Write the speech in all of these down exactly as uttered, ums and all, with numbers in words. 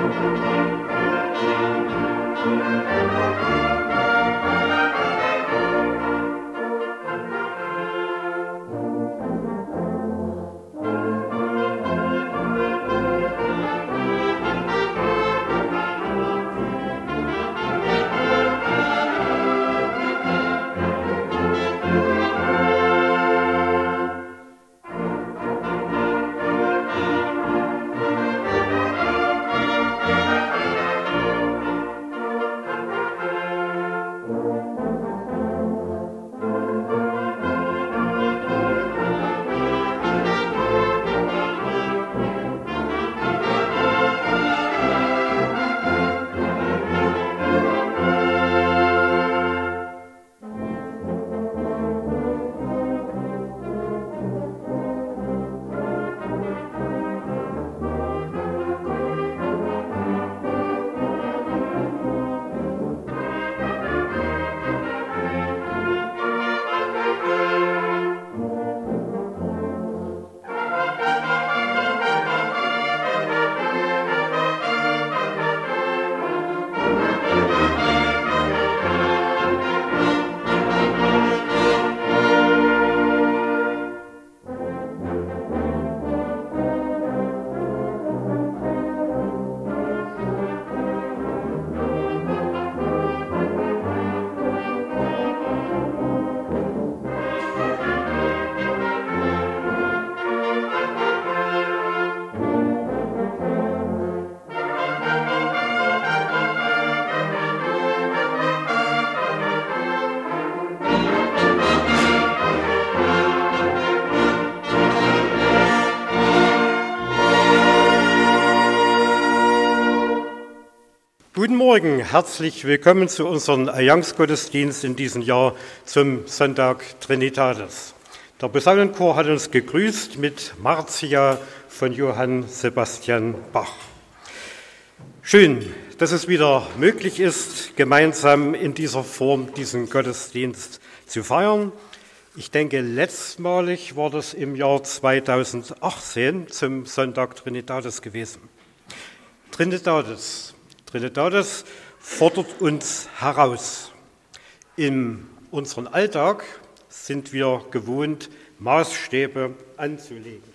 Guten Morgen, herzlich willkommen zu unserem Allianzgottesdienst in diesem Jahr zum Sonntag Trinitatis. Der Posaunenchor hat uns gegrüßt mit Marcia von Johann Sebastian Bach. Schön, dass es wieder möglich ist, gemeinsam in dieser Form diesen Gottesdienst zu feiern. Ich denke, letztmalig war das im Jahr zweitausendachtzehn zum Sonntag Trinitatis gewesen. Trinitatis. Trinitatis fordert uns heraus. In unserem Alltag sind wir gewohnt, Maßstäbe anzulegen.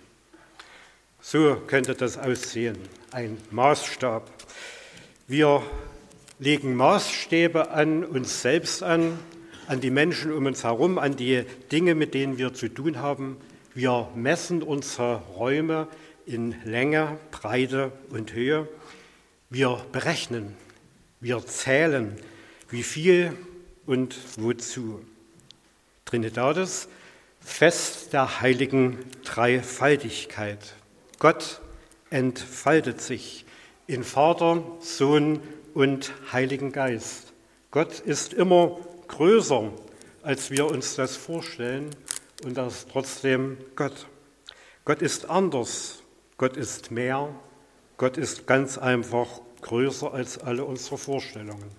So könnte das aussehen, ein Maßstab. Wir legen Maßstäbe an uns selbst an, an die Menschen um uns herum, an die Dinge, mit denen wir zu tun haben. Wir messen unsere Räume in Länge, Breite und Höhe. Wir berechnen, wir zählen, wie viel und wozu. Trinitatis, Fest der heiligen Dreifaltigkeit. Gott entfaltet sich in Vater, Sohn und Heiligen Geist. Gott ist immer größer, als wir uns das vorstellen, und das ist trotzdem Gott. Gott ist anders, Gott ist mehr. Gott ist ganz einfach größer als alle unsere Vorstellungen.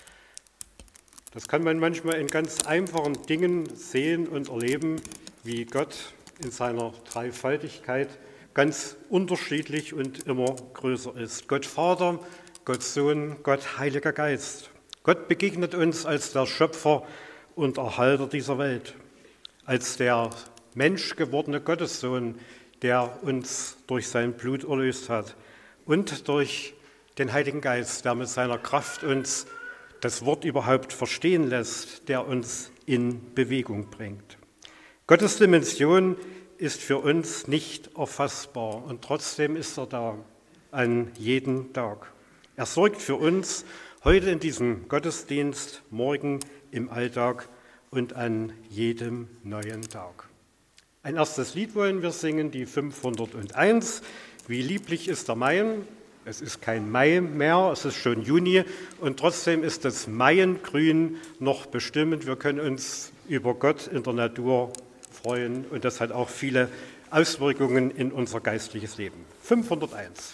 Das kann man manchmal in ganz einfachen Dingen sehen und erleben, wie Gott in seiner Dreifaltigkeit ganz unterschiedlich und immer größer ist. Gott Vater, Gott Sohn, Gott Heiliger Geist. Gott begegnet uns als der Schöpfer und Erhalter dieser Welt, als der menschgewordene Gottessohn, der uns durch sein Blut erlöst hat. Und durch den Heiligen Geist, der mit seiner Kraft uns das Wort überhaupt verstehen lässt, der uns in Bewegung bringt. Gottes Dimension ist für uns nicht erfassbar und trotzdem ist er da an jedem Tag. Er sorgt für uns heute in diesem Gottesdienst, morgen im Alltag und an jedem neuen Tag. Ein erstes Lied wollen wir singen, die fünfhunderteins. Wie lieblich ist der Mai. Es ist kein Mai mehr, es ist schon Juni und trotzdem ist das Maiengrün noch bestimmend. Wir können uns über Gott in der Natur freuen und das hat auch viele Auswirkungen in unser geistliches Leben. fünfhunderteins.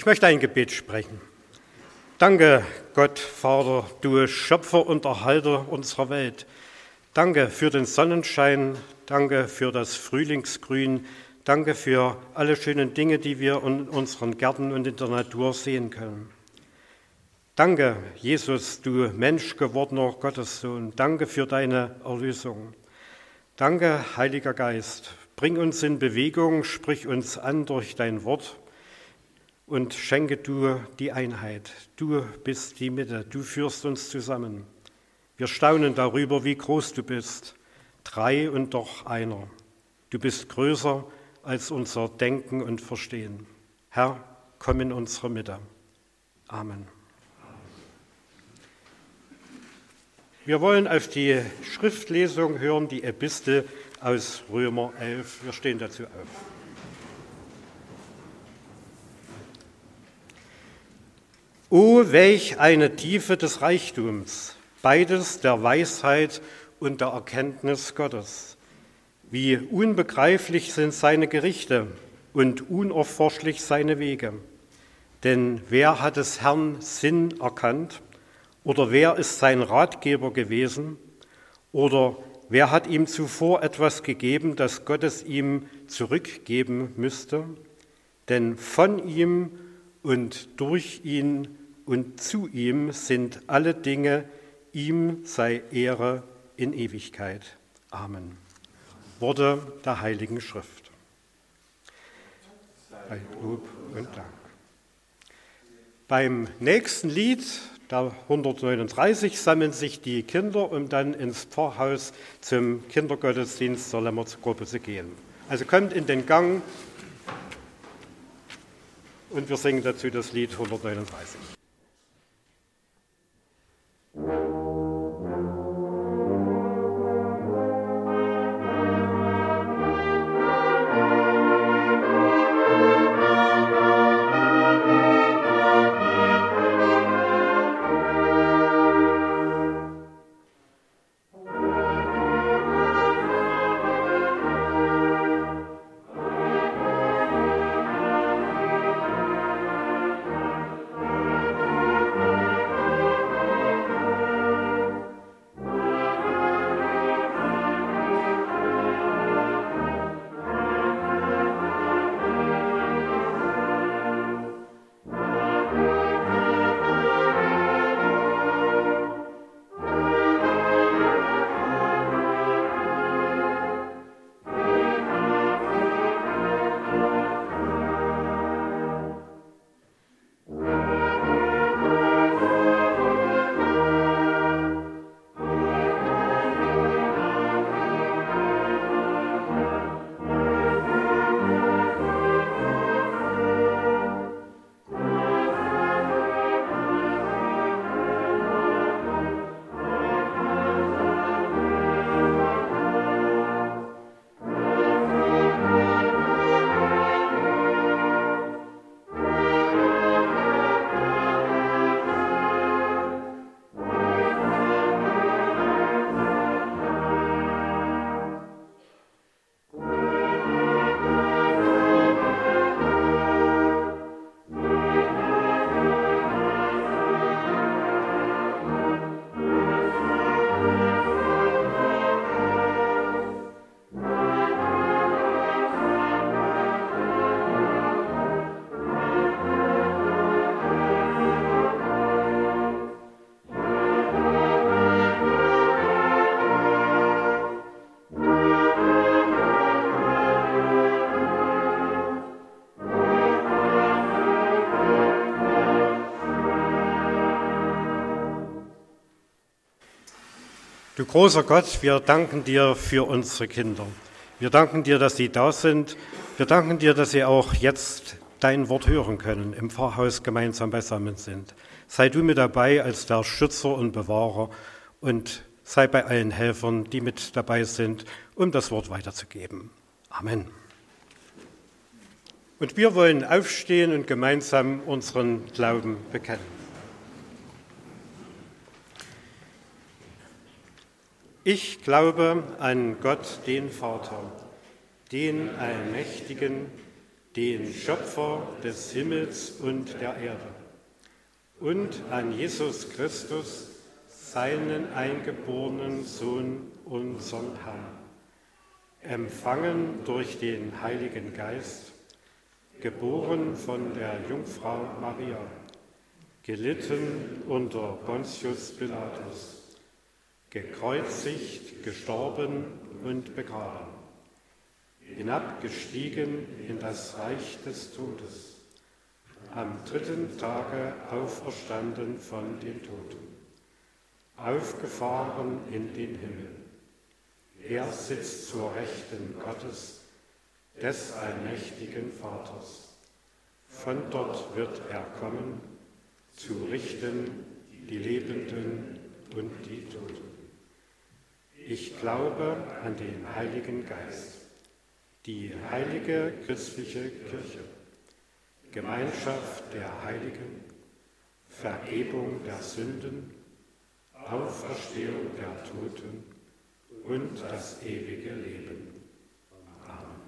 Ich möchte ein Gebet sprechen. Danke, Gott, Vater, du Schöpfer und Erhalter unserer Welt. Danke für den Sonnenschein, danke für das Frühlingsgrün, danke für alle schönen Dinge, die wir in unseren Gärten und in der Natur sehen können. Danke, Jesus, du Mensch gewordener Gottessohn, danke für deine Erlösung. Danke, Heiliger Geist, bring uns in Bewegung, sprich uns an durch dein Wort und schenke du die Einheit. Du bist die Mitte, du führst uns zusammen. Wir staunen darüber, wie groß du bist, drei und doch einer. Du bist größer als unser Denken und Verstehen. Herr, komm in unsere Mitte. Amen. Wir wollen auf die Schriftlesung hören, die Epistel aus Römer elf. Wir stehen dazu auf. O, welch eine Tiefe des Reichtums, beides der Weisheit und der Erkenntnis Gottes. Wie unbegreiflich sind seine Gerichte und unerforschlich seine Wege. Denn wer hat des Herrn Sinn erkannt? Oder wer ist sein Ratgeber gewesen? Oder wer hat ihm zuvor etwas gegeben, das Gott es ihm zurückgeben müsste? Denn von ihm und durch ihn und zu ihm sind alle Dinge, ihm sei Ehre in Ewigkeit. Amen. Worte der Heiligen Schrift. Bei Lob und Dank. Beim nächsten Lied, der hundertneununddreißig, sammeln sich die Kinder, um dann ins Pfarrhaus zum Kindergottesdienst zur Lämmergruppe zu gehen. Also kommt in den Gang und wir singen dazu das Lied hundertneununddreißig. Du großer Gott, wir danken dir für unsere Kinder. Wir danken dir, dass sie da sind. Wir danken dir, dass sie auch jetzt dein Wort hören können, im Pfarrhaus gemeinsam beisammen sind. Sei du mit dabei als der Schützer und Bewahrer und sei bei allen Helfern, die mit dabei sind, um das Wort weiterzugeben. Amen. Und wir wollen aufstehen und gemeinsam unseren Glauben bekennen. Ich glaube an Gott, den Vater, den Allmächtigen, den Schöpfer des Himmels und der Erde, und an Jesus Christus, seinen eingeborenen Sohn, unseren Herrn, empfangen durch den Heiligen Geist, geboren von der Jungfrau Maria, gelitten unter Pontius Pilatus, gekreuzigt, gestorben und begraben, hinabgestiegen in das Reich des Todes, am dritten Tage auferstanden von den Toten, aufgefahren in den Himmel. Er sitzt zur Rechten Gottes, des allmächtigen Vaters. Von dort wird er kommen, zu richten die Lebenden und die Toten. Ich glaube an den Heiligen Geist, die heilige christliche Kirche, Gemeinschaft der Heiligen, Vergebung der Sünden, Auferstehung der Toten und das ewige Leben. Amen.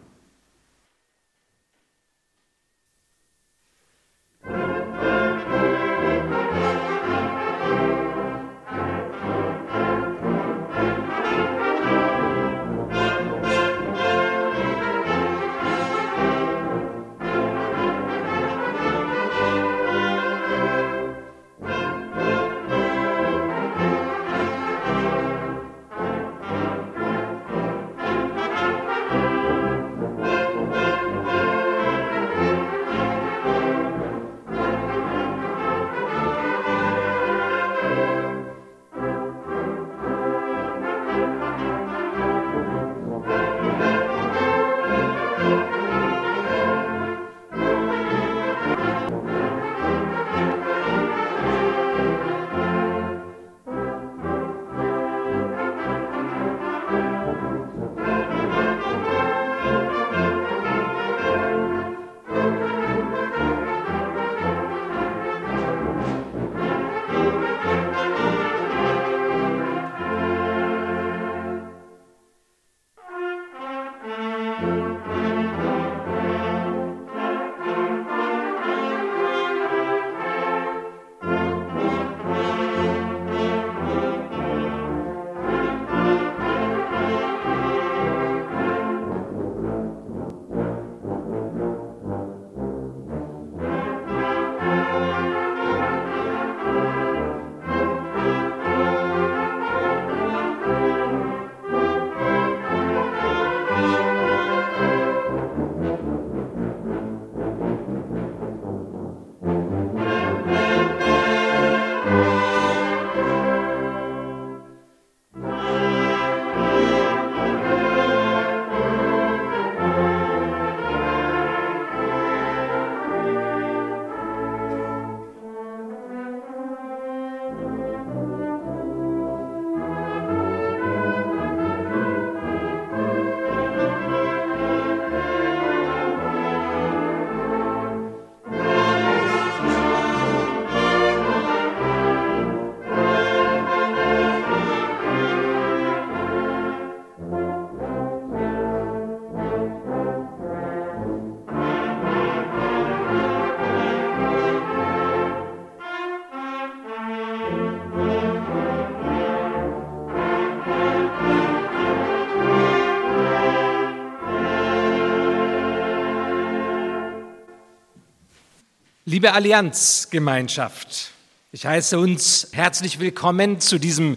Liebe Allianzgemeinschaft, ich heiße uns herzlich willkommen zu diesem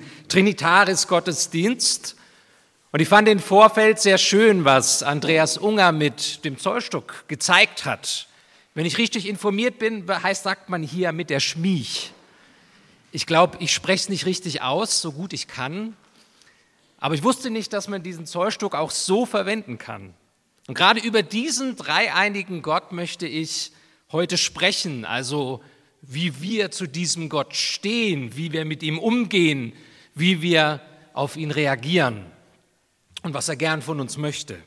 Trinitaris-Gottesdienst. Und ich fand im Vorfeld sehr schön, was Andreas Unger mit dem Zollstock gezeigt hat. Wenn ich richtig informiert bin, heißt, sagt man hier mit der Schmiech. Ich glaube, ich spreche es nicht richtig aus, so gut ich kann. Aber ich wusste nicht, dass man diesen Zollstock auch so verwenden kann. Und gerade über diesen dreieinigen Gott möchte ich heute sprechen, also wie wir zu diesem Gott stehen, wie wir mit ihm umgehen, wie wir auf ihn reagieren und was er gern von uns möchte.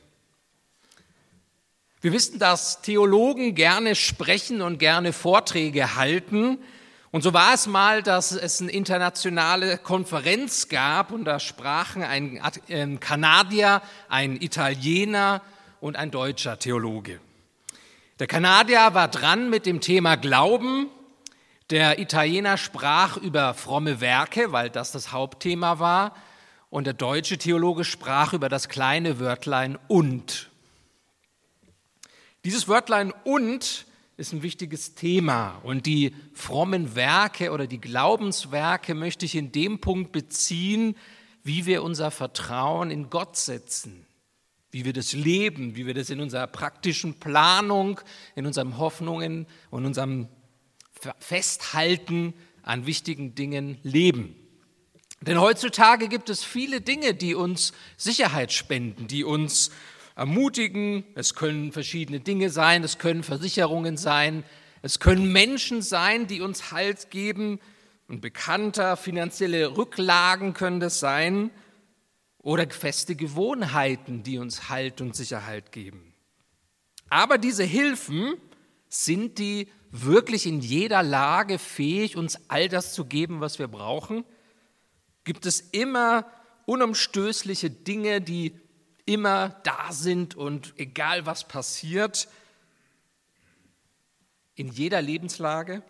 Wir wissen, dass Theologen gerne sprechen und gerne Vorträge halten. Und so war es mal, dass es eine internationale Konferenz gab und da sprachen ein Kanadier, ein Italiener und ein deutscher Theologe. Der Kanadier war dran mit dem Thema Glauben, der Italiener sprach über fromme Werke, weil das das Hauptthema war, und der deutsche Theologe sprach über das kleine Wörtlein und. Dieses Wörtlein und ist ein wichtiges Thema und die frommen Werke oder die Glaubenswerke möchte ich in dem Punkt beziehen, wie wir unser Vertrauen in Gott setzen, wie wir das leben, wie wir das in unserer praktischen Planung, in unseren Hoffnungen und unserem Festhalten an wichtigen Dingen leben. Denn heutzutage gibt es viele Dinge, die uns Sicherheit spenden, die uns ermutigen. Es können verschiedene Dinge sein, es können Versicherungen sein, es können Menschen sein, die uns Halt geben. Ein Bekannter, finanzielle Rücklagen können das sein oder feste Gewohnheiten, die uns Halt und Sicherheit geben. Aber diese Hilfen, sind die wirklich in jeder Lage fähig, uns all das zu geben, was wir brauchen? Gibt es immer unumstößliche Dinge, die immer da sind und egal was passiert, in jeder Lebenslage?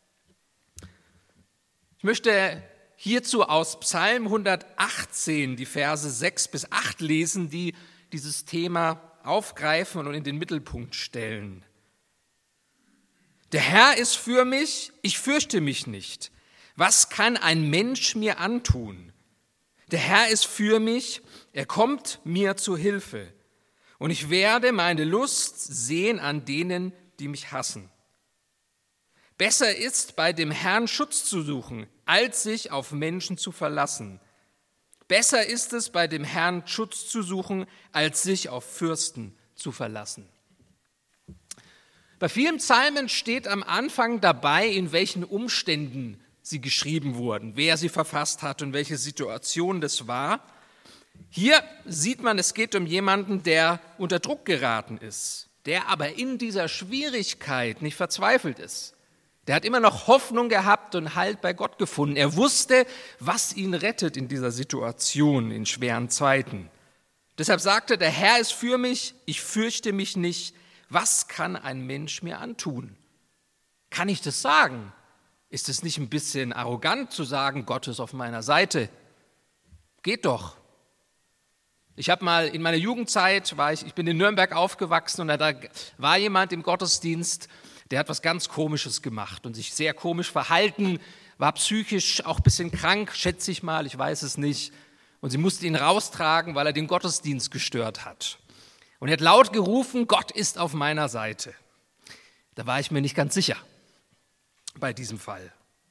Ich möchte hierzu aus Psalm hundertachtzehn die Verse sechs bis acht lesen, die dieses Thema aufgreifen und in den Mittelpunkt stellen. Der Herr ist für mich, ich fürchte mich nicht. Was kann ein Mensch mir antun? Der Herr ist für mich, er kommt mir zu Hilfe. Und ich werde meine Lust sehen an denen, die mich hassen. Besser ist, bei dem Herrn Schutz zu suchen, als sich auf Menschen zu verlassen. Besser ist es, bei dem Herrn Schutz zu suchen, als sich auf Fürsten zu verlassen. Bei vielen Psalmen steht am Anfang dabei, in welchen Umständen sie geschrieben wurden, wer sie verfasst hat und welche Situation das war. Hier sieht man, es geht um jemanden, der unter Druck geraten ist, der aber in dieser Schwierigkeit nicht verzweifelt ist. Der hat immer noch Hoffnung gehabt und Halt bei Gott gefunden. Er wusste, was ihn rettet in dieser Situation, in schweren Zeiten. Deshalb sagte, der Herr ist für mich, ich fürchte mich nicht. Was kann ein Mensch mir antun? Kann ich das sagen? Ist es nicht ein bisschen arrogant zu sagen, Gott ist auf meiner Seite? Geht doch. Ich habe mal in meiner Jugendzeit, war ich, ich bin in Nürnberg aufgewachsen und da war jemand im Gottesdienst, der hat was ganz Komisches gemacht und sich sehr komisch verhalten, war psychisch auch ein bisschen krank, schätze ich mal, ich weiß es nicht. Und sie musste ihn raustragen, weil er den Gottesdienst gestört hat. Und er hat laut gerufen, Gott ist auf meiner Seite. Da war ich mir nicht ganz sicher bei diesem Fall.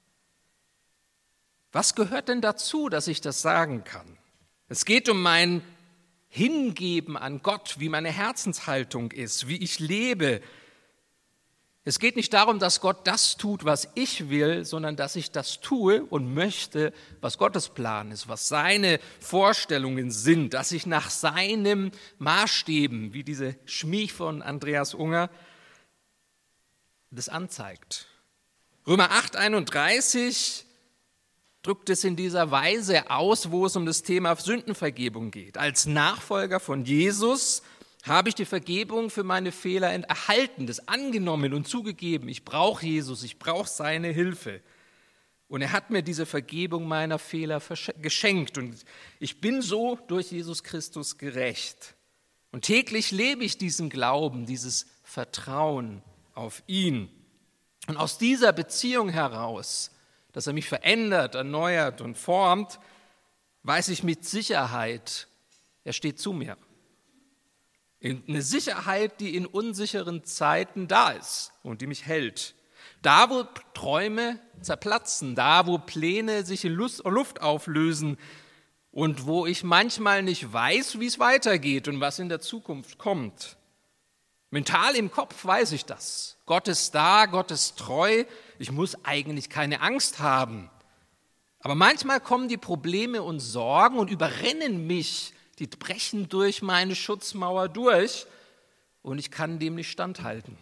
Was gehört denn dazu, dass ich das sagen kann? Es geht um mein Hingeben an Gott, wie meine Herzenshaltung ist, wie ich lebe. Es geht nicht darum, dass Gott das tut, was ich will, sondern dass ich das tue und möchte, was Gottes Plan ist, was seine Vorstellungen sind, dass ich nach seinem Maßstäben, wie diese Schmiech von Andreas Unger, das anzeigt. Römer acht einunddreißig drückt es in dieser Weise aus, wo es um das Thema Sündenvergebung geht. Als Nachfolger von Jesus habe ich die Vergebung für meine Fehler erhalten, das angenommen und zugegeben. Ich brauche Jesus, ich brauche seine Hilfe. Und er hat mir diese Vergebung meiner Fehler geschenkt. Und ich bin so durch Jesus Christus gerecht. Und täglich lebe ich diesen Glauben, dieses Vertrauen auf ihn. Und aus dieser Beziehung heraus, dass er mich verändert, erneuert und formt, weiß ich mit Sicherheit, er steht zu mir. Eine Sicherheit, die in unsicheren Zeiten da ist und die mich hält. Da, wo Träume zerplatzen, da, wo Pläne sich in Luft auflösen und wo ich manchmal nicht weiß, wie es weitergeht und was in der Zukunft kommt. Mental im Kopf weiß ich das. Gott ist da, Gott ist treu, ich muss eigentlich keine Angst haben. Aber manchmal kommen die Probleme und Sorgen und überrennen mich. Die brechen durch meine Schutzmauer durch und ich kann dem nicht standhalten.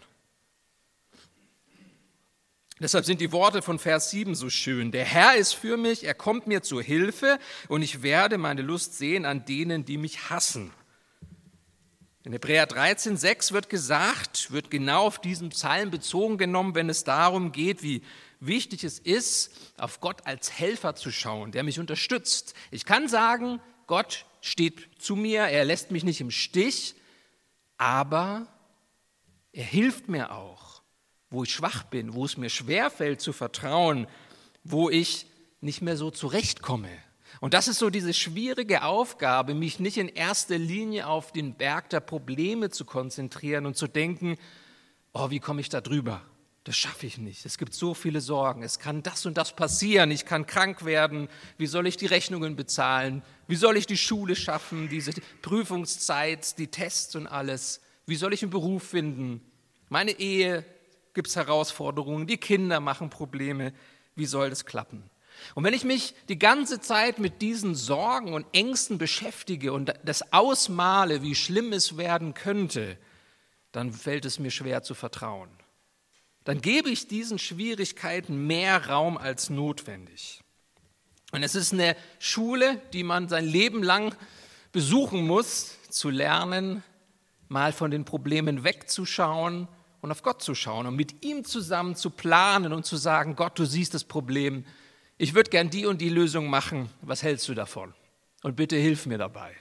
Deshalb sind die Worte von Vers sieben so schön. Der Herr ist für mich, er kommt mir zur Hilfe und ich werde meine Lust sehen an denen, die mich hassen. In Hebräer dreizehn, sechs wird gesagt, wird genau auf diesen Psalm bezogen genommen, wenn es darum geht, wie wichtig es ist, auf Gott als Helfer zu schauen, der mich unterstützt. Ich kann sagen, Gott steht zu mir, er lässt mich nicht im Stich, aber er hilft mir auch, wo ich schwach bin, wo es mir schwerfällt zu vertrauen, wo ich nicht mehr so zurechtkomme. Und das ist so diese schwierige Aufgabe, mich nicht in erster Linie auf den Berg der Probleme zu konzentrieren und zu denken, oh, wie komme ich da drüber? Das schaffe ich nicht. Es gibt so viele Sorgen. Es kann das und das passieren. Ich kann krank werden. Wie soll ich die Rechnungen bezahlen? Wie soll ich die Schule schaffen? Diese Prüfungszeit, die Tests und alles. Wie soll ich einen Beruf finden? Meine Ehe, gibt es Herausforderungen. Die Kinder machen Probleme. Wie soll das klappen? Und wenn ich mich die ganze Zeit mit diesen Sorgen und Ängsten beschäftige und das ausmale, wie schlimm es werden könnte, dann fällt es mir schwer zu vertrauen. Dann gebe ich diesen Schwierigkeiten mehr Raum als notwendig. Und es ist eine Schule, die man sein Leben lang besuchen muss, zu lernen, mal von den Problemen wegzuschauen und auf Gott zu schauen und mit ihm zusammen zu planen und zu sagen, Gott, du siehst das Problem, ich würde gern die und die Lösung machen, was hältst du davon? Und bitte hilf mir dabei.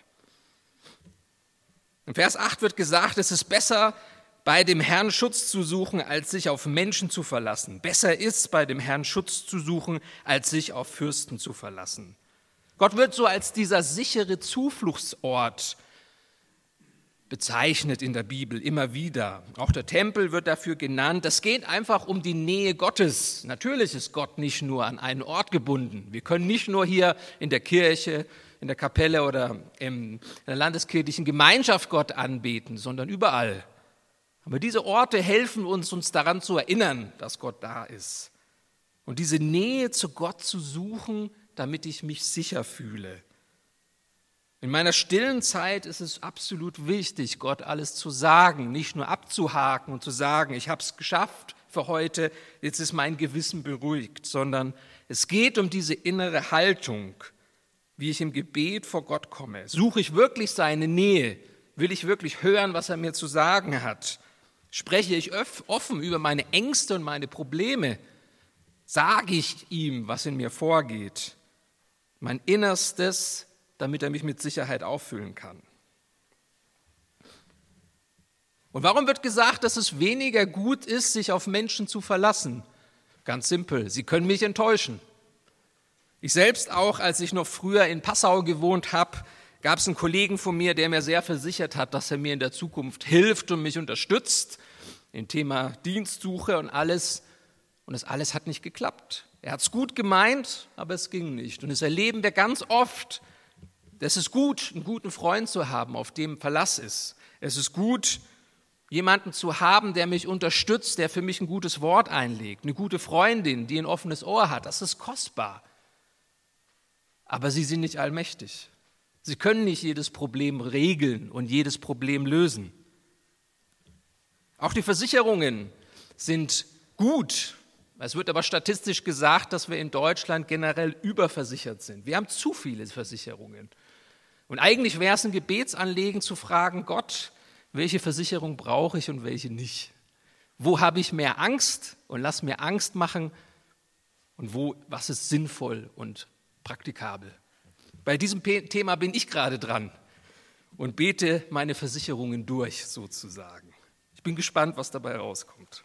In Vers acht wird gesagt, es ist besser, bei dem Herrn Schutz zu suchen, als sich auf Menschen zu verlassen. Besser ist, bei dem Herrn Schutz zu suchen, als sich auf Fürsten zu verlassen. Gott wird so als dieser sichere Zufluchtsort bezeichnet in der Bibel, immer wieder. Auch der Tempel wird dafür genannt. Es geht einfach um die Nähe Gottes. Natürlich ist Gott nicht nur an einen Ort gebunden. Wir können nicht nur hier in der Kirche, in der Kapelle oder in der landeskirchlichen Gemeinschaft Gott anbeten, sondern überall. Aber diese Orte helfen uns, uns daran zu erinnern, dass Gott da ist. Und diese Nähe zu Gott zu suchen, damit ich mich sicher fühle. In meiner stillen Zeit ist es absolut wichtig, Gott alles zu sagen, nicht nur abzuhaken und zu sagen, ich habe es geschafft für heute, jetzt ist mein Gewissen beruhigt, sondern es geht um diese innere Haltung, wie ich im Gebet vor Gott komme. Suche ich wirklich seine Nähe? Will ich wirklich hören, was er mir zu sagen hat? Spreche ich offen über meine Ängste und meine Probleme? Sage ich ihm, was in mir vorgeht? Mein Innerstes, damit er mich mit Sicherheit auffüllen kann. Und warum wird gesagt, dass es weniger gut ist, sich auf Menschen zu verlassen? Ganz simpel, sie können mich enttäuschen. Ich selbst auch, als ich noch früher in Passau gewohnt habe, gab es einen Kollegen von mir, der mir sehr versichert hat, dass er mir in der Zukunft hilft und mich unterstützt im Thema Dienstsuche und alles. Und das alles hat nicht geklappt. Er hat es gut gemeint, aber es ging nicht. Und das erleben wir ganz oft. Es ist gut, einen guten Freund zu haben, auf dem Verlass ist. Es ist gut, jemanden zu haben, der mich unterstützt, der für mich ein gutes Wort einlegt. Eine gute Freundin, die ein offenes Ohr hat. Das ist kostbar. Aber sie sind nicht allmächtig. Sie können nicht jedes Problem regeln und jedes Problem lösen. Auch die Versicherungen sind gut. Es wird aber statistisch gesagt, dass wir in Deutschland generell überversichert sind. Wir haben zu viele Versicherungen. Und eigentlich wäre es ein Gebetsanliegen zu fragen, Gott, welche Versicherung brauche ich und welche nicht? Wo habe ich mehr Angst und lass mir Angst machen? Und wo, was ist sinnvoll und praktikabel? Bei diesem Thema bin ich gerade dran und bete meine Versicherungen durch, sozusagen. Ich bin gespannt, was dabei rauskommt.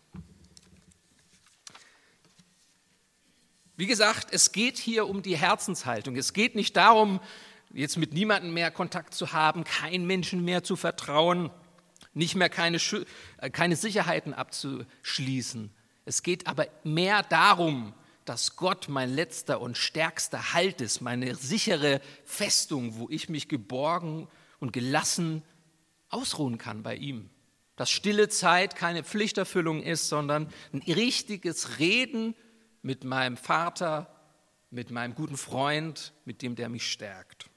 Wie gesagt, es geht hier um die Herzenshaltung. Es geht nicht darum, jetzt mit niemandem mehr Kontakt zu haben, keinen Menschen mehr zu vertrauen, nicht mehr keine, keine Sicherheiten abzuschließen. Es geht aber mehr darum, dass Gott mein letzter und stärkster Halt ist, meine sichere Festung, wo ich mich geborgen und gelassen ausruhen kann bei ihm. Dass stille Zeit keine Pflichterfüllung ist, sondern ein richtiges Reden mit meinem Vater, mit meinem guten Freund, mit dem, der mich stärkt.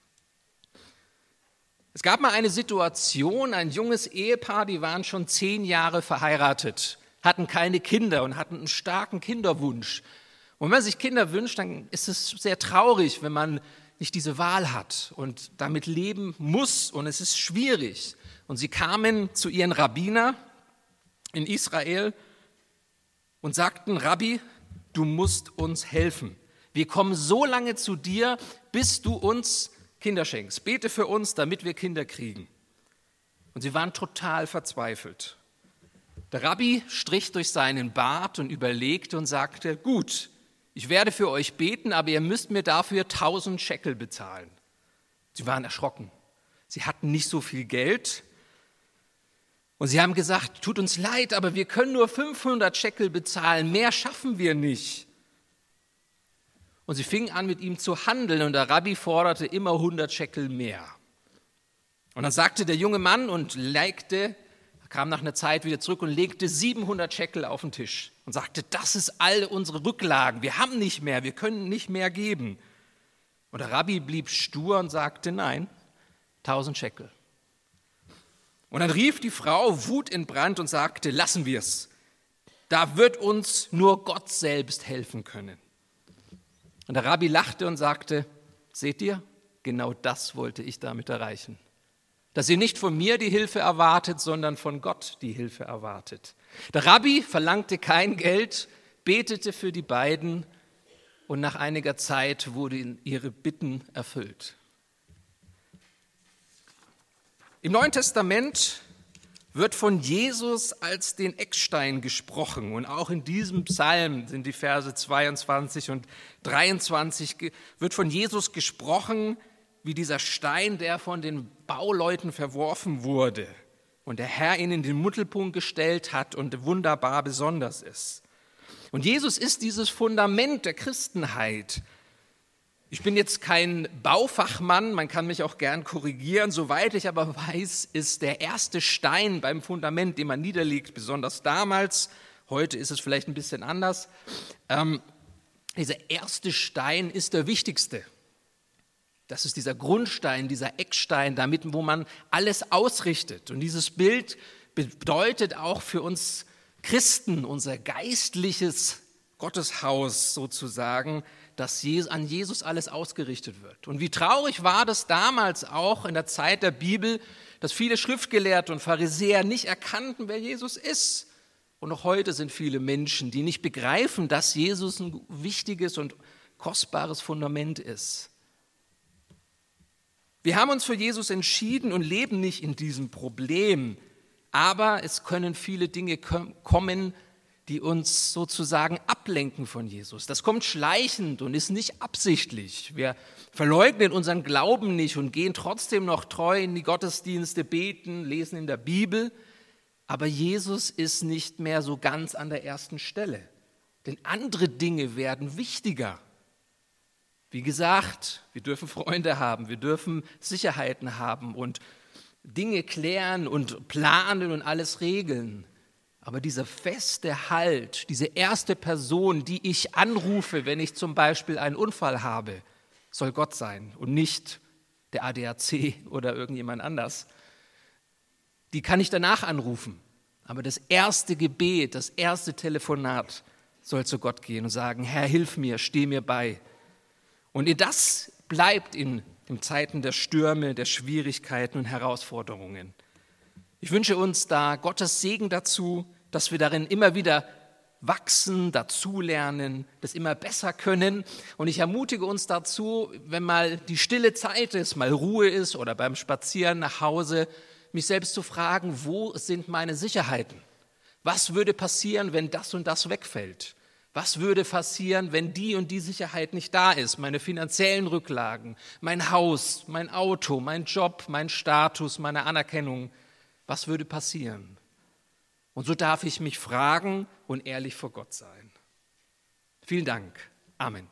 Es gab mal eine Situation, ein junges Ehepaar, die waren schon zehn Jahre verheiratet, hatten keine Kinder und hatten einen starken Kinderwunsch. Und wenn man sich Kinder wünscht, dann ist es sehr traurig, wenn man nicht diese Wahl hat und damit leben muss und es ist schwierig. Und sie kamen zu ihren Rabbiner in Israel und sagten, Rabbi, du musst uns helfen. Wir kommen so lange zu dir, bis du uns Kinder schenkst. Bete für uns, damit wir Kinder kriegen. Und sie waren total verzweifelt. Der Rabbi strich durch seinen Bart und überlegte und sagte, gut, ich werde für euch beten, aber ihr müsst mir dafür tausend Shekel bezahlen. Sie waren erschrocken. Sie hatten nicht so viel Geld. Und sie haben gesagt, tut uns leid, aber wir können nur fünfhundert Shekel bezahlen, mehr schaffen wir nicht. Und sie fingen an, mit ihm zu handeln und der Rabbi forderte immer hundert Shekel mehr. Und dann sagte der junge Mann und legte, kam nach einer Zeit wieder zurück und legte siebenhundert Shekel auf den Tisch und sagte, das ist all unsere Rücklagen, wir haben nicht mehr, wir können nicht mehr geben. Und der Rabbi blieb stur und sagte, nein, tausend Shekel. Und dann rief die Frau wutentbrannt und sagte, lassen wir es, da wird uns nur Gott selbst helfen können. Und der Rabbi lachte und sagte, seht ihr, genau das wollte ich damit erreichen. Dass ihr nicht von mir die Hilfe erwartet, sondern von Gott die Hilfe erwartet. Der Rabbi verlangte kein Geld, betete für die beiden und nach einiger Zeit wurden ihre Bitten erfüllt. Im Neuen Testament wird von Jesus als den Eckstein gesprochen. Und auch in diesem Psalm sind die Verse zweiundzwanzig und dreiundzwanzig, wird von Jesus gesprochen, wie dieser Stein, der von den Bauleuten verworfen wurde und der Herr ihn in den Mittelpunkt gestellt hat und wunderbar besonders ist. Und Jesus ist dieses Fundament der Christenheit. Ich bin jetzt kein Baufachmann, man kann mich auch gern korrigieren. Soweit ich aber weiß, ist der erste Stein beim Fundament, den man niederlegt, besonders damals, heute ist es vielleicht ein bisschen anders, ähm, dieser erste Stein ist der wichtigste. Das ist dieser Grundstein, dieser Eckstein, damit, wo man alles ausrichtet. Und dieses Bild bedeutet auch für uns Christen, unser geistliches Gotteshaus sozusagen, dass an Jesus alles ausgerichtet wird. Und wie traurig war das damals auch in der Zeit der Bibel, dass viele Schriftgelehrte und Pharisäer nicht erkannten, wer Jesus ist. Und auch heute sind viele Menschen, die nicht begreifen, dass Jesus ein wichtiges und kostbares Fundament ist. Wir haben uns für Jesus entschieden und leben nicht in diesem Problem, aber es können viele Dinge kommen, die uns sozusagen ablenken von Jesus. Das kommt schleichend und ist nicht absichtlich. Wir verleugnen unseren Glauben nicht und gehen trotzdem noch treu in die Gottesdienste, beten, lesen in der Bibel, aber Jesus ist nicht mehr so ganz an der ersten Stelle, denn andere Dinge werden wichtiger. Wie gesagt, wir dürfen Freunde haben, wir dürfen Sicherheiten haben und Dinge klären und planen und alles regeln. Aber dieser feste Halt, diese erste Person, die ich anrufe, wenn ich zum Beispiel einen Unfall habe, soll Gott sein und nicht der A D A C oder irgendjemand anders. Die kann ich danach anrufen. Aber das erste Gebet, das erste Telefonat soll zu Gott gehen und sagen, Herr, hilf mir, steh mir bei. Und das bleibt in den Zeiten der Stürme, der Schwierigkeiten und Herausforderungen. Ich wünsche uns da Gottes Segen dazu, dass wir darin immer wieder wachsen, dazulernen, das immer besser können. Und ich ermutige uns dazu, wenn mal die stille Zeit ist, mal Ruhe ist oder beim Spazieren nach Hause, mich selbst zu fragen, wo sind meine Sicherheiten? Was würde passieren, wenn das und das wegfällt? Was würde passieren, wenn die und die Sicherheit nicht da ist? Meine finanziellen Rücklagen, mein Haus, mein Auto, mein Job, mein Status, meine Anerkennung. Was würde passieren? Und so darf ich mich fragen und ehrlich vor Gott sein. Vielen Dank. Amen.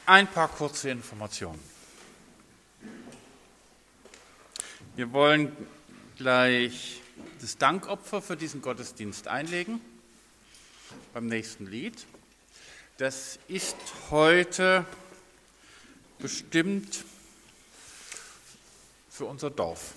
Ein paar kurze Informationen. Wir wollen gleich das Dankopfer für diesen Gottesdienst einlegen, beim nächsten Lied. Das ist heute bestimmt für unser Dorf.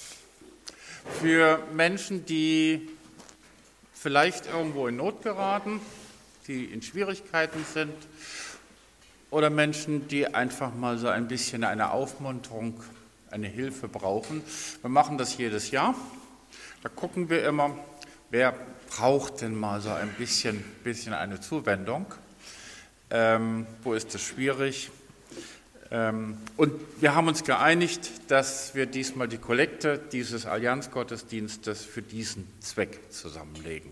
Für Menschen, die vielleicht irgendwo in Not geraten, die in Schwierigkeiten sind, oder Menschen, die einfach mal so ein bisschen eine Aufmunterung, eine Hilfe brauchen. Wir machen das jedes Jahr. Da gucken wir immer, wer braucht denn mal so ein bisschen, bisschen eine Zuwendung? Ähm, wo ist es schwierig? Ähm, und wir haben uns geeinigt, dass wir diesmal die Kollekte dieses Allianzgottesdienstes für diesen Zweck zusammenlegen.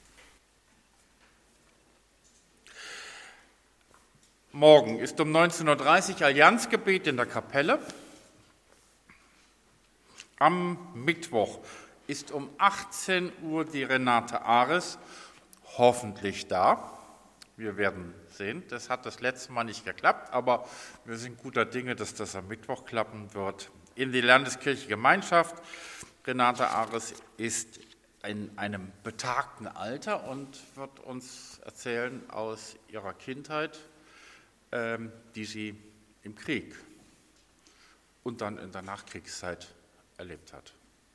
Morgen ist um neunzehn Uhr dreißig Allianzgebet in der Kapelle. Am Mittwoch ist um achtzehn Uhr die Renate Ares hoffentlich da. Wir werden sehen, das hat das letzte Mal nicht geklappt, aber wir sind guter Dinge, dass das am Mittwoch klappen wird. In die Landeskirche Gemeinschaft. Renate Ares ist in einem betagten Alter und wird uns erzählen aus ihrer Kindheit, die sie im Krieg und dann in der Nachkriegszeit erlebt hat.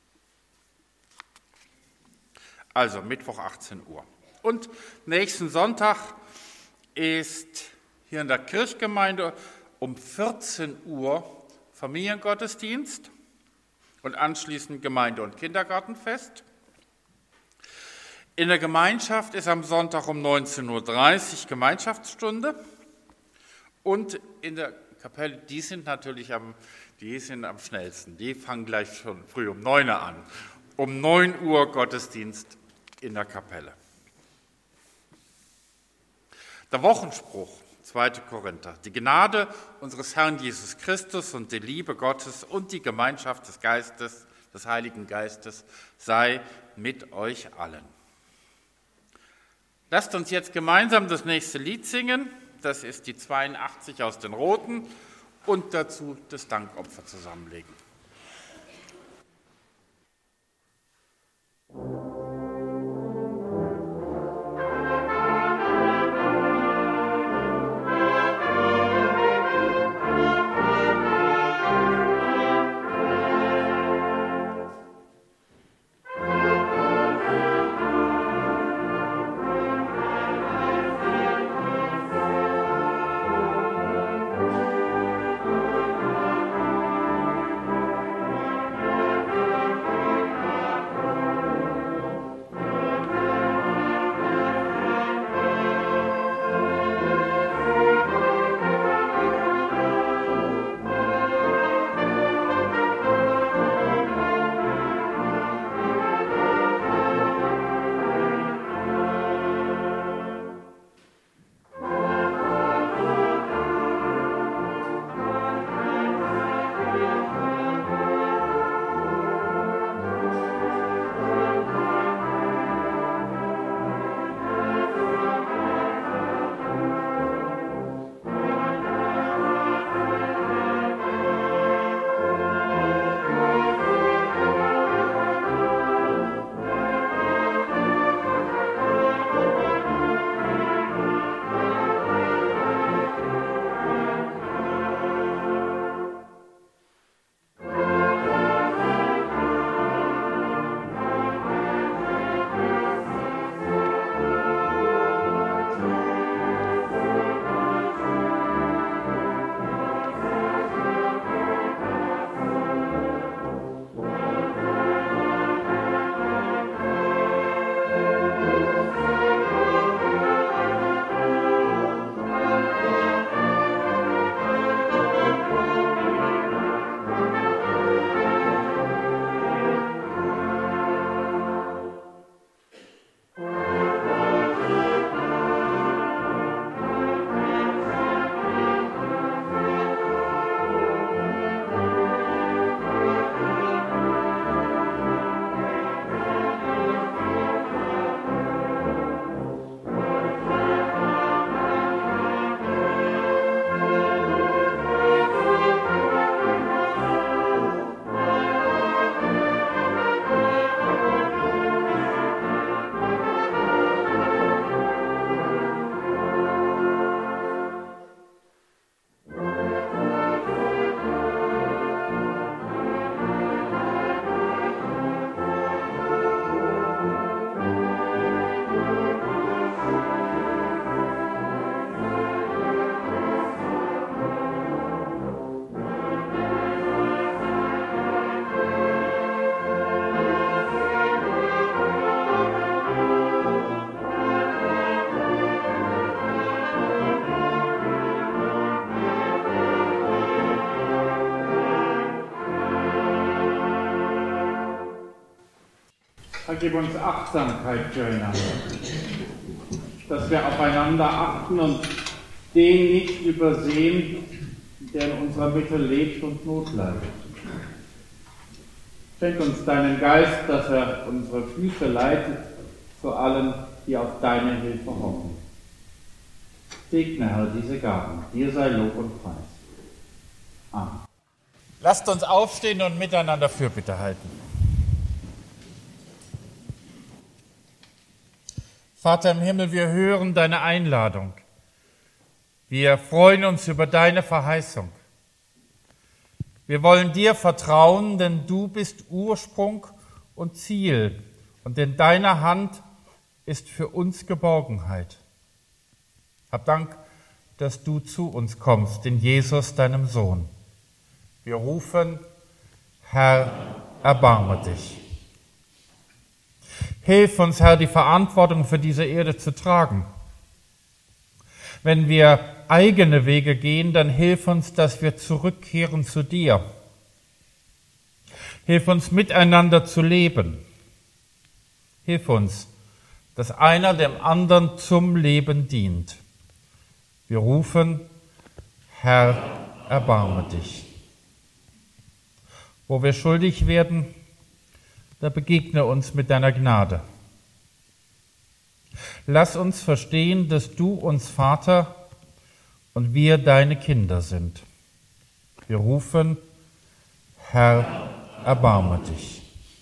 Also Mittwoch achtzehn Uhr. Und nächsten Sonntag ist hier in der Kirchgemeinde um vierzehn Uhr Familiengottesdienst und anschließend Gemeinde- und Kindergartenfest. In der Gemeinschaft ist am Sonntag um neunzehn Uhr dreißig Gemeinschaftsstunde. Und in der Kapelle, die sind natürlich am, die sind am schnellsten. Die fangen gleich schon früh um neun Uhr an. Um neun Uhr Gottesdienst in der Kapelle. Der Wochenspruch, zweiter Korinther. Die Gnade unseres Herrn Jesus Christus und die Liebe Gottes und die Gemeinschaft des Geistes, des Heiligen Geistes, sei mit euch allen. Lasst uns jetzt gemeinsam das nächste Lied singen. Das ist die zweiundachtzig aus den Roten und dazu das Dankopfer zusammenlegen. gib uns Achtsamkeit füreinander, dass wir aufeinander achten und den nicht übersehen, der in unserer Mitte lebt und Not leidet. Schenk uns deinen Geist, dass er unsere Füße leitet zu allen, die auf deine Hilfe hoffen. Segne, Herr, diese Gaben. Dir sei Lob und Preis. Amen. Lasst uns aufstehen und miteinander Fürbitte halten. Vater im Himmel, wir hören deine Einladung. Wir freuen uns über deine Verheißung. Wir wollen dir vertrauen, denn du bist Ursprung und Ziel und in deiner Hand ist für uns Geborgenheit. Hab Dank, dass du zu uns kommst, in Jesus, deinem Sohn. Wir rufen, Herr, erbarme dich. Hilf uns, Herr, die Verantwortung für diese Erde zu tragen. Wenn wir eigene Wege gehen, dann hilf uns, dass wir zurückkehren zu dir. Hilf uns, miteinander zu leben. Hilf uns, dass einer dem anderen zum Leben dient. Wir rufen, Herr, erbarme dich. Wo wir schuldig werden, da begegne uns mit deiner Gnade. Lass uns verstehen, dass du uns Vater und wir deine Kinder sind. Wir rufen, Herr, erbarme dich.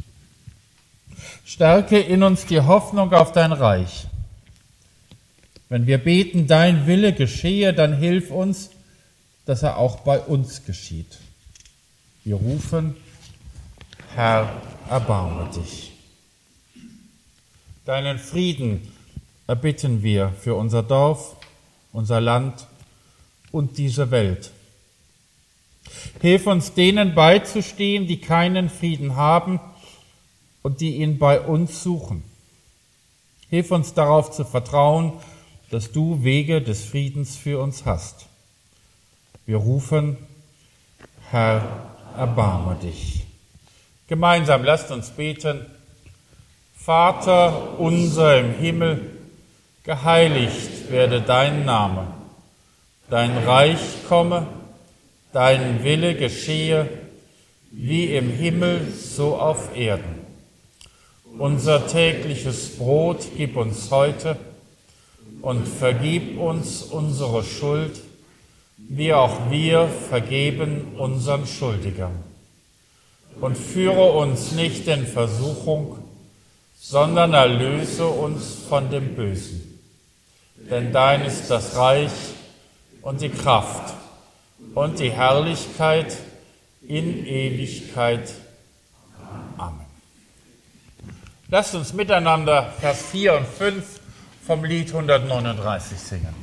Stärke in uns die Hoffnung auf dein Reich. Wenn wir beten, dein Wille geschehe, dann hilf uns, dass er auch bei uns geschieht. Wir rufen, Herr, erbarme dich. Deinen Frieden erbitten wir für unser Dorf, unser Land und diese Welt. Hilf uns, denen beizustehen, die keinen Frieden haben und die ihn bei uns suchen. Hilf uns darauf zu vertrauen, dass du Wege des Friedens für uns hast. Wir rufen, Herr, erbarme dich. Gemeinsam lasst uns beten. Vater unser im Himmel, geheiligt werde dein Name. Dein Reich komme, dein Wille geschehe, wie im Himmel, so auf Erden. Unser tägliches Brot gib uns heute und vergib uns unsere Schuld, wie auch wir vergeben unseren Schuldigern. Und führe uns nicht in Versuchung, sondern erlöse uns von dem Bösen. Denn dein ist das Reich und die Kraft und die Herrlichkeit in Ewigkeit. Amen. Lasst uns miteinander Vers vier und fünf vom Lied hundertneununddreißig singen.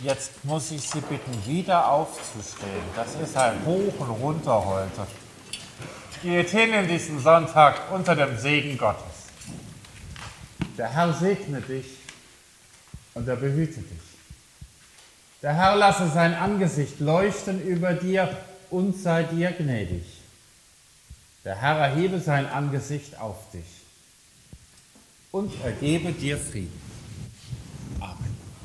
Jetzt muss ich Sie bitten, wieder aufzustehen. Das ist ein Hoch und Runter heute. Geht hin in diesen Sonntag unter dem Segen Gottes. Der Herr segne dich und er behüte dich. Der Herr lasse sein Angesicht leuchten über dir und sei dir gnädig. Der Herr erhebe sein Angesicht auf dich und er gebe dir Frieden. Amen.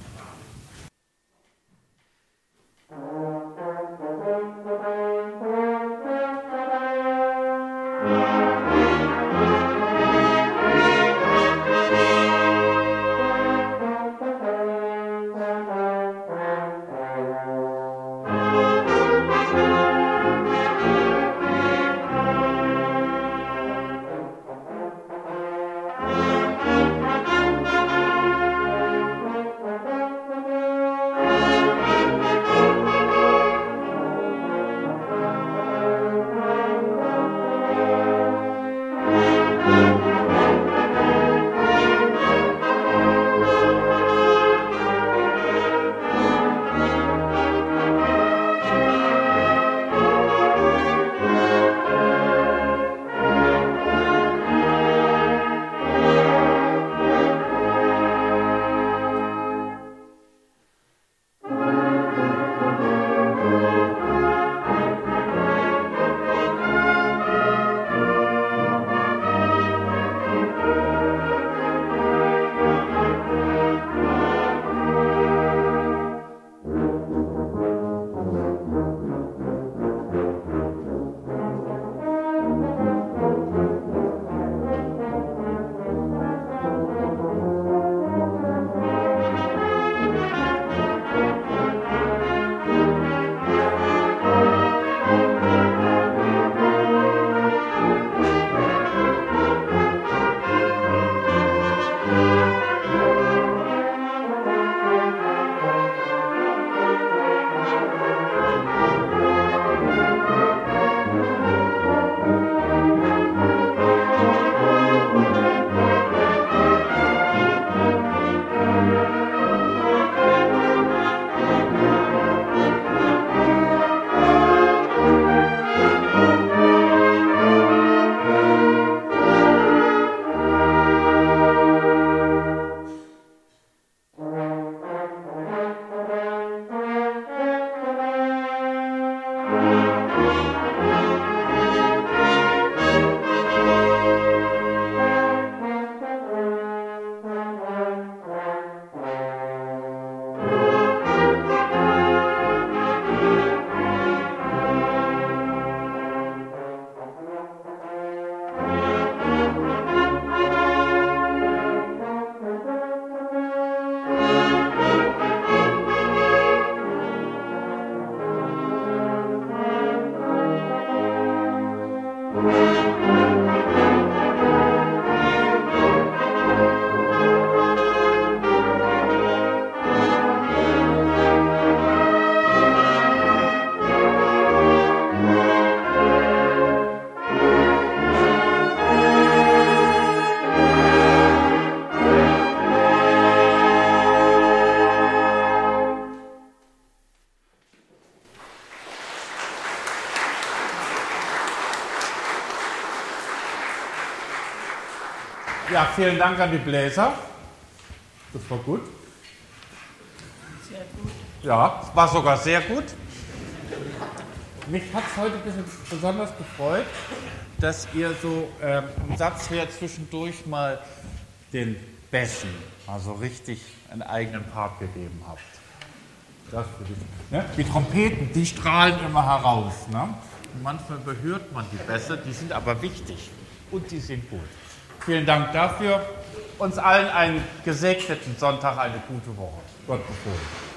Ja, vielen Dank an die Bläser. Das war gut. Sehr gut. Ja, es war sogar sehr gut. Mich hat es heute ein bisschen besonders gefreut, dass ihr so ähm, einen Satz her zwischendurch mal den Bässen, also richtig einen eigenen Part gegeben habt. Das für die, ne? Die Trompeten, die strahlen immer heraus. Ne? Und manchmal überhört man die Bässe, die sind aber wichtig und die sind gut. Vielen Dank dafür. Uns allen einen gesegneten Sonntag, eine gute Woche. Gott befohlen.